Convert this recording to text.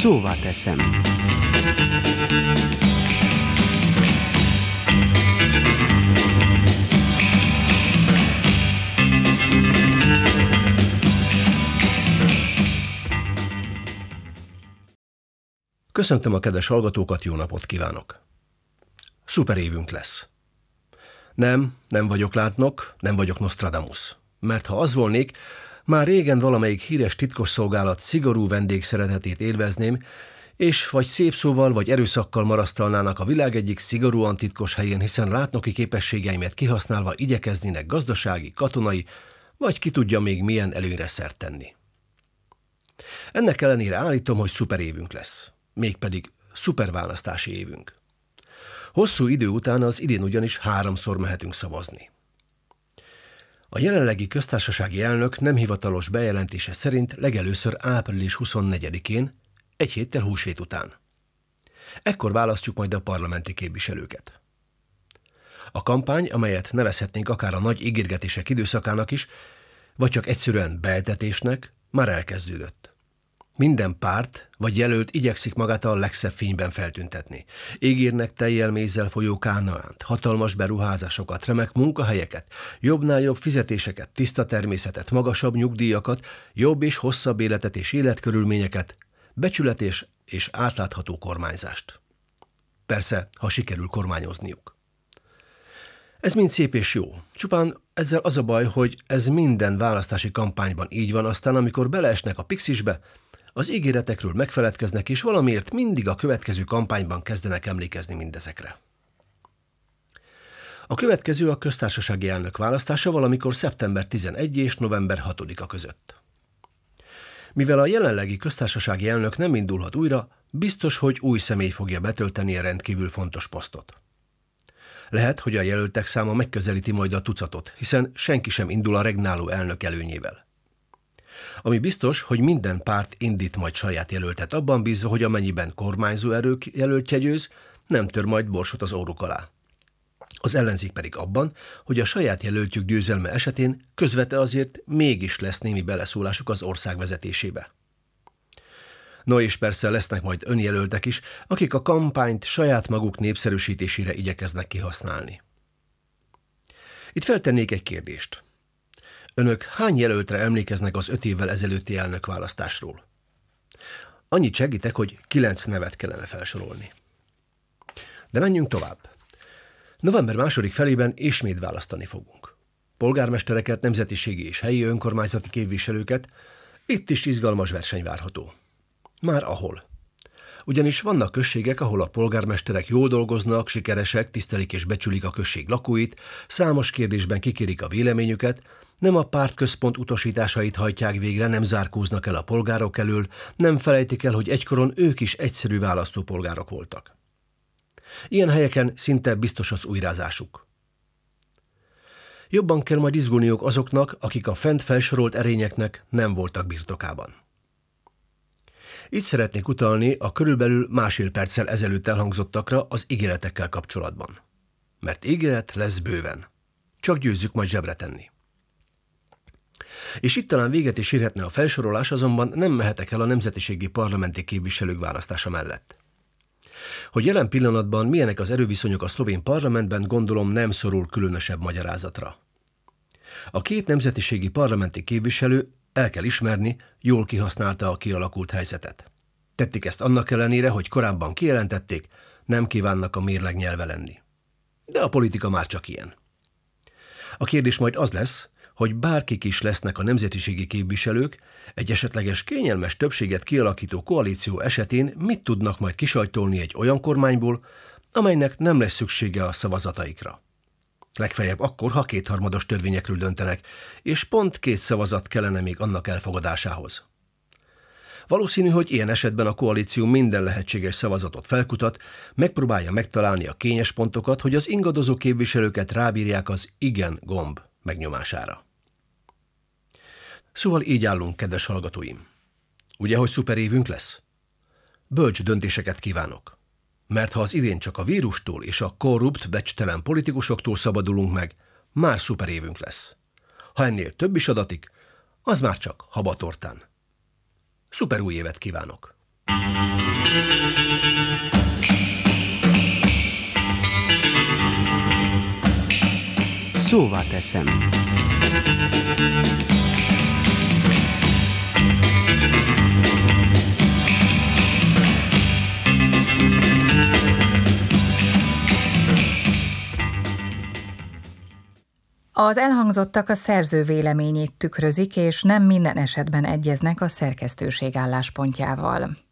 Szóvá teszem. Köszöntöm a kedves hallgatókat, jó napot kívánok! Szuper évünk lesz. Nem vagyok látnok, nem vagyok Nostradamus. Mert ha az volnék, már régen valamelyik híres titkosszolgálat szigorú vendégszeretetét élvezném, és vagy szép szóval, vagy erőszakkal marasztalnának a világ egyik szigorúan titkos helyén, hiszen látnoki képességeimet kihasználva igyekeznének gazdasági, katonai, vagy ki tudja még milyen előnyre szert tenni. Ennek ellenére állítom, hogy szuper évünk lesz. Mégpedig szuperválasztási évünk. Hosszú idő után az idén ugyanis 3-szor mehetünk szavazni. A jelenlegi köztársasági elnök nem hivatalos bejelentése szerint legelőször április 24-én, egy héttel húsvét után. Ekkor választjuk majd a parlamenti képviselőket. A kampány, amelyet nevezhetnénk akár a nagy ígérgetések időszakának is, vagy csak egyszerűen beetetésnek, már elkezdődött. Minden párt vagy jelölt igyekszik magát a legszebb fényben feltüntetni. Ígérnek tejjel mézzel folyó Kánaánt, hatalmas beruházásokat, remek munkahelyeket, jobbnál jobb fizetéseket, tiszta természetet, magasabb nyugdíjakat, jobb és hosszabb életet és életkörülményeket, becsületés és átlátható kormányzást. Persze, ha sikerül kormányozniuk. Ez mind szép és jó. Csupán ezzel az a baj, hogy ez minden választási kampányban így van, aztán amikor beleesnek a pixisbe, az ígéretekről megfeledkeznek, és valamiért mindig a következő kampányban kezdenek emlékezni mindezekre. A következő a köztársasági elnök választása valamikor szeptember 11 és november 6-a között. Mivel a jelenlegi köztársasági elnök nem indulhat újra, biztos, hogy új személy fogja betölteni a rendkívül fontos posztot. Lehet, hogy a jelöltek száma megközelíti majd a tucatot, hiszen senki sem indul a regnáló elnök előnyével. Ami biztos, hogy minden párt indít majd saját jelöltet, abban bízva, hogy amennyiben kormányzó erők jelöltje győz, nem tör majd borsot az óruk alá. Az ellenzék pedig abban, hogy a saját jelöltjük győzelme esetén közvetve azért mégis lesz némi beleszólásuk az ország vezetésébe. No és persze lesznek majd önjelöltek is, akik a kampányt saját maguk népszerűsítésére igyekeznek kihasználni. Itt feltennék egy kérdést. Önök hány jelöltre emlékeznek az 5 évvel ezelőtti elnökválasztásról? Annyit segítek, hogy 9 nevet kellene felsorolni. De menjünk tovább. November 2. felében ismét választani fogunk. Polgármestereket, nemzetiségi és helyi önkormányzati képviselőket, itt is izgalmas verseny várható. Már ahol. Ugyanis vannak községek, ahol a polgármesterek jól dolgoznak, sikeresek, tisztelik és becsülik a község lakóit, számos kérdésben kikérik a véleményüket, nem a pártközpont utasításait hajtják végre, nem zárkóznak el a polgárok elől, nem felejtik el, hogy egykoron ők is egyszerű választópolgárok voltak. Ilyen helyeken szinte biztos az újrázásuk. Jobban kell majd izgulniuk azoknak, akik a fent felsorolt erényeknek nem voltak birtokában. Itt szeretnék utalni a körülbelül 1,5 perccel ezelőtt elhangzottakra az ígéretekkel kapcsolatban. Mert ígéret lesz bőven. Csak győzzük majd zsebre tenni. És itt talán véget is érhetne a felsorolás, azonban nem mehetek el a nemzetiségi parlamenti képviselők választása mellett. Hogy jelen pillanatban milyenek az erőviszonyok a szlovén parlamentben, gondolom nem szorul különösebb magyarázatra. A 2 nemzetiségi parlamenti képviselő, el kell ismerni, jól kihasználta a kialakult helyzetet. Tették ezt annak ellenére, hogy korábban kijelentették, nem kívánnak a mérleg nyelve lenni. De a politika már csak ilyen. A kérdés majd az lesz, hogy bárkik is lesznek a nemzetiségi képviselők, egy esetleges kényelmes többséget kialakító koalíció esetén mit tudnak majd kisajtolni egy olyan kormányból, amelynek nem lesz szüksége a szavazataikra. Legfeljebb akkor, ha 2/3 törvényekről döntenek, és pont 2 szavazat kellene még annak elfogadásához. Valószínű, hogy ilyen esetben a koalíció minden lehetséges szavazatot felkutat, megpróbálja megtalálni a kényes pontokat, hogy az ingadozó képviselőket rábírják az igen gomb megnyomására. Szóval így állunk, kedves hallgatóim. Ugye, hogy szuper évünk lesz? Bölcs döntéseket kívánok. Mert ha az idén csak a vírustól és a korrupt, becstelen politikusoktól szabadulunk meg, már szuper évünk lesz. Ha ennél több is adatik, az már csak habatortán. Szuper új évet kívánok! Szóvá teszem. Az elhangzottak a szerző véleményét tükrözik, és nem minden esetben egyeznek a szerkesztőség álláspontjával.